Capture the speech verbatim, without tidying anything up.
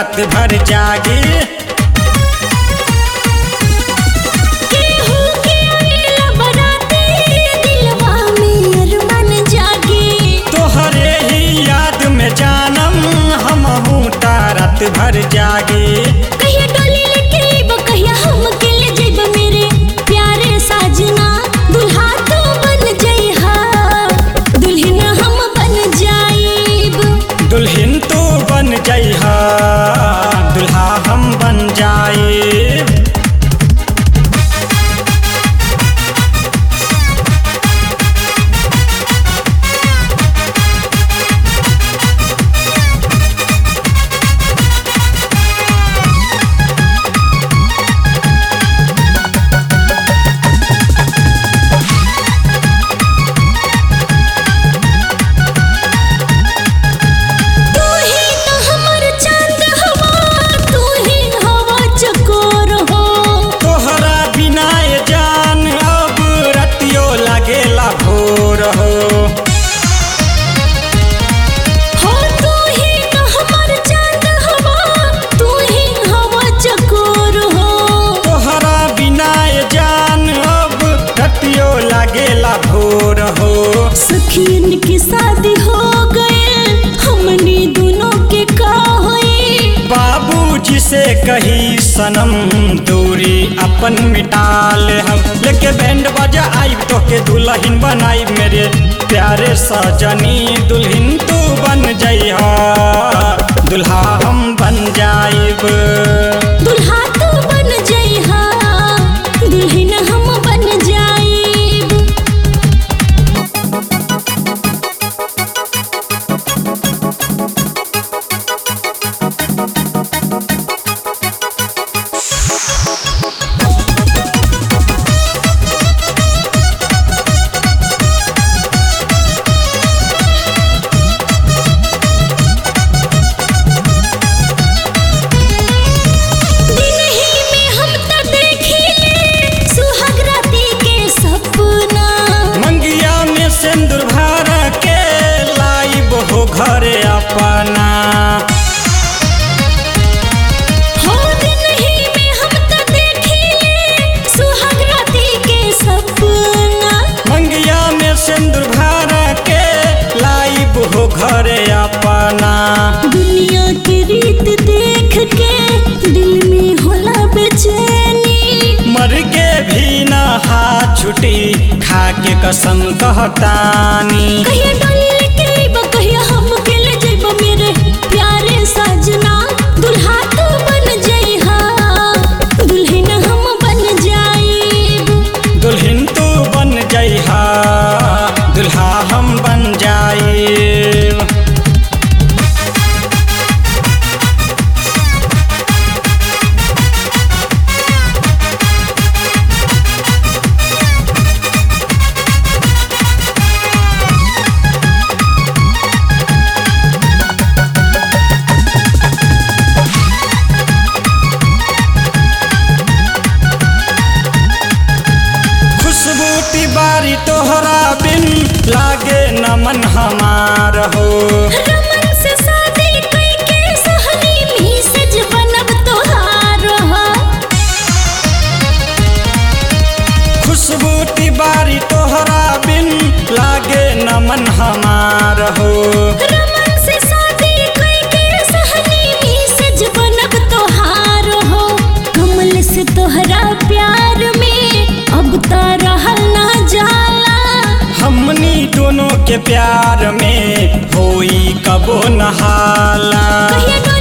रात भर जागी। रात भर जागे कहिया डोली लेके लेबो कहिया हम के ले जइबो मेरे प्यारे साजना। दुल्हा तू बन जइहा दुल्हन हम बन जाइब। दुल्हन तू बन जइहा दुल्हा हम बन जाइब। सखियन की शादी हो गए हमनी दोनों के का होई। बाबूजी से कही सनम दूरी अपन मिटा ले हम। लेके बैंड बजा आई तो के दुल्हन बनाई मेरे प्यारे सजनी। दुल्हन तू बन जइहा दुल्हा हम बन जाइब। दुल्हा तू बन जइहा दुल्हन हम बन जाइब। घरे अपना हो दिन ही में हम त देखिले सुहाग राती के सपना। मंगिया में सिंदूर भर के लाइब हो घरे अपना। दुनिया की रीत देख के दिल में होला बेचैनी। मर के भी ना हाथ छुटी खा के कसम कहतानी। कहिया डोली लेके लेबो कहिया हम के ले जइबो मेरे प्यारे सजना। दुल्हा तू बन जइहा दुल्हन हम बन जाइब। दुल्हन तू बन जइहा दुल्हा हम बन जाइब। बारी तोहरा बिन लागे न मन हमार हो। रमन से शादी कई के सहनी मी सज बनब तोहार हो। खुशबू तिवारी तोहरा बिन लागे न मन हमार हो। रमन से शादी कई के सहनी मी सज बनब तोहार हो। कमल से तोहरा प्यार में अब त रहल ना जाला। हमनी दोनों के प्यार में होई कबो नहाला।